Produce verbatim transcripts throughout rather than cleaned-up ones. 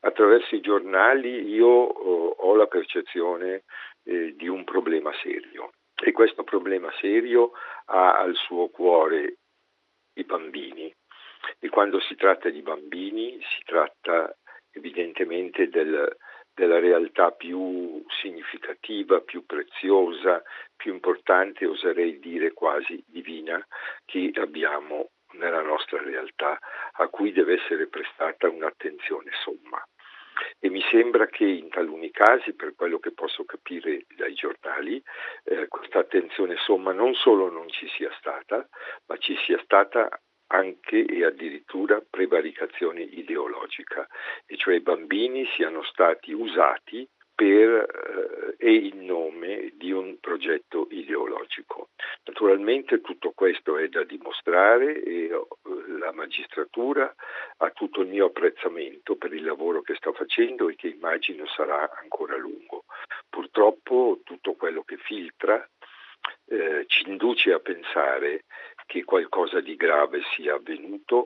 Attraverso i giornali io oh, ho la percezione eh, di un problema serio, e questo problema serio ha al suo cuore i bambini, e quando si tratta di bambini si tratta evidentemente del, della realtà più significativa, più preziosa, più importante, oserei dire quasi divina, che abbiamo nella nostra realtà, a cui deve essere prestata un'attenzione somma. E mi sembra che in taluni casi, per quello che posso capire dai giornali, eh, questa attenzione somma non solo non ci sia stata, ma ci sia stata anche e addirittura prevaricazione ideologica, e cioè i bambini siano stati usati per eh, e in nome di un progetto ideologico. Naturalmente tutto questo è da dimostrare e eh, la magistratura ha tutto il mio apprezzamento per il lavoro che sta facendo e che immagino sarà ancora lungo. Purtroppo tutto quello che filtra eh, ci induce a pensare che qualcosa di grave sia avvenuto,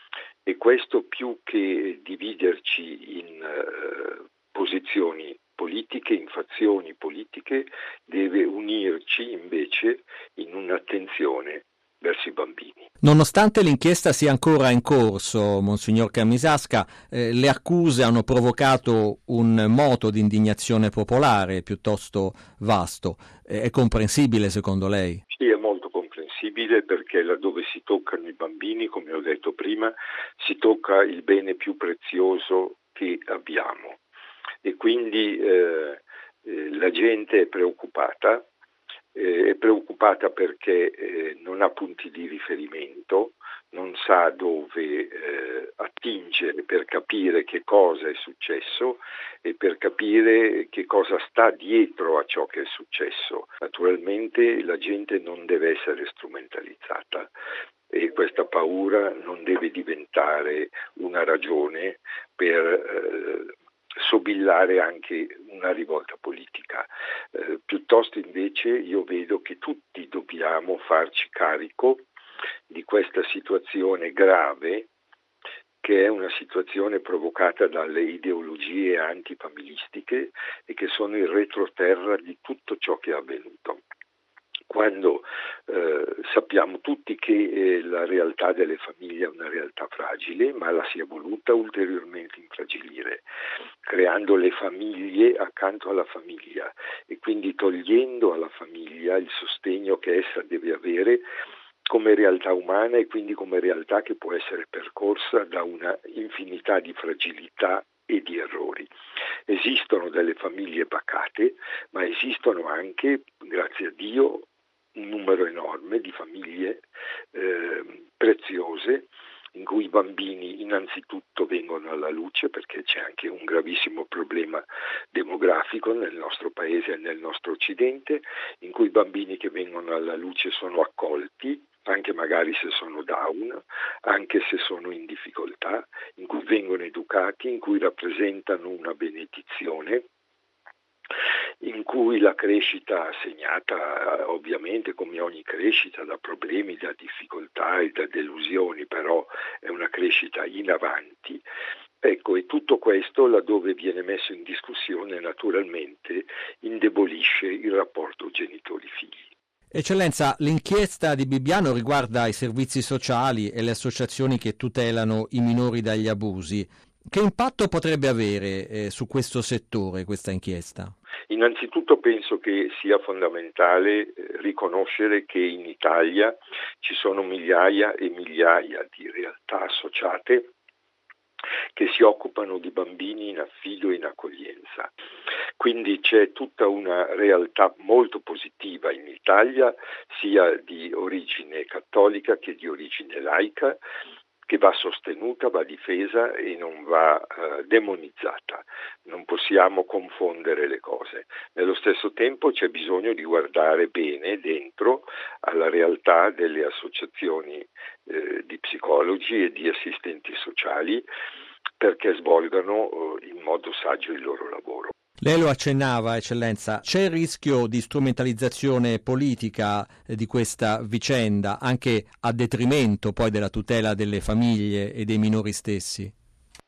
e questo, più che dividerci in eh, posizioni politiche, in fazioni politiche, deve unirci invece in un'attenzione verso i bambini. Nonostante l'inchiesta sia ancora in corso, Monsignor Camisasca, eh, le accuse hanno provocato un moto di indignazione popolare piuttosto vasto. Eh, è comprensibile secondo lei? Sì, è molto comprensibile, perché laddove si toccano i bambini, come ho detto prima, si tocca il bene più prezioso che abbiamo. E quindi eh, eh, la gente è preoccupata, eh, è preoccupata perché eh, non ha punti di riferimento, non sa dove eh, attingere per capire che cosa è successo e per capire che cosa sta dietro a ciò che è successo. Naturalmente la gente non deve essere strumentalizzata, e questa paura non deve diventare una ragione per eh, sobillare anche una rivolta politica. Eh, piuttosto invece io vedo che tutti dobbiamo farci carico di questa situazione grave, che è una situazione provocata dalle ideologie antifamilistiche e che sono il retroterra di tutto ciò che è avvenuto. Quando eh, sappiamo tutti che eh, la realtà delle famiglie è una realtà fragile, ma la si è voluta ulteriormente infragilire, creando le famiglie accanto alla famiglia e quindi togliendo alla famiglia il sostegno che essa deve avere come realtà umana, e quindi come realtà che può essere percorsa da una infinità di fragilità e di errori. Esistono delle famiglie pacate, ma esistono anche, grazie a Dio, un numero enorme di famiglie eh, preziose, in cui i bambini innanzitutto vengono alla luce, perché c'è anche un gravissimo problema demografico nel nostro paese e nel nostro Occidente, in cui i bambini che vengono alla luce sono accolti, anche magari se sono down, anche se sono in difficoltà, in cui vengono educati, in cui rappresentano una benedizione, in cui la crescita, segnata ovviamente come ogni crescita da problemi, da difficoltà e da delusioni, però è una crescita in avanti. Ecco, e tutto questo, laddove viene messo in discussione, naturalmente indebolisce il rapporto genitori-figli. Eccellenza, l'inchiesta di Bibbiano riguarda i servizi sociali e le associazioni che tutelano i minori dagli abusi. Che impatto potrebbe avere eh, su questo settore questa inchiesta? Innanzitutto penso che sia fondamentale eh, riconoscere che in Italia ci sono migliaia e migliaia di realtà associate che si occupano di bambini in affido e in accoglienza. Quindi c'è tutta una realtà molto positiva in Italia, sia di origine cattolica che di origine laica, che va sostenuta, va difesa e non va eh, demonizzata. Non possiamo confondere le cose. Nello stesso tempo c'è bisogno di guardare bene dentro alla realtà delle associazioni eh, di psicologi e di assistenti sociali, perché svolgano eh, in modo saggio il loro lavoro. Lei lo accennava, Eccellenza, c'è il rischio di strumentalizzazione politica di questa vicenda, anche a detrimento poi della tutela delle famiglie e dei minori stessi?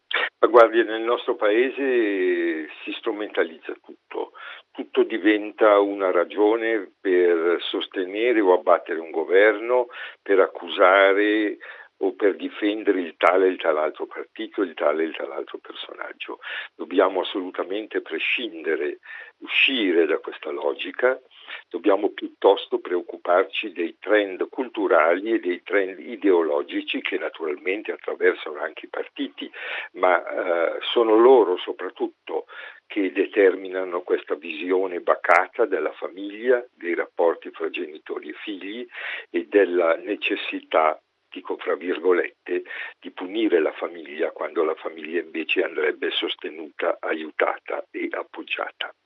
Ma guardi, nel nostro paese si strumentalizza tutto, tutto diventa una ragione per sostenere o abbattere un governo, per accusare o per difendere il tale e il tal altro partito, il tale e il tal altro personaggio. Dobbiamo assolutamente prescindere, uscire da questa logica, dobbiamo piuttosto preoccuparci dei trend culturali e dei trend ideologici che naturalmente attraversano anche i partiti, ma eh, sono loro soprattutto che determinano questa visione bacata della famiglia, dei rapporti fra genitori e figli e della necessità, dico fra virgolette, di punire la famiglia quando la famiglia invece andrebbe sostenuta, aiutata e appoggiata.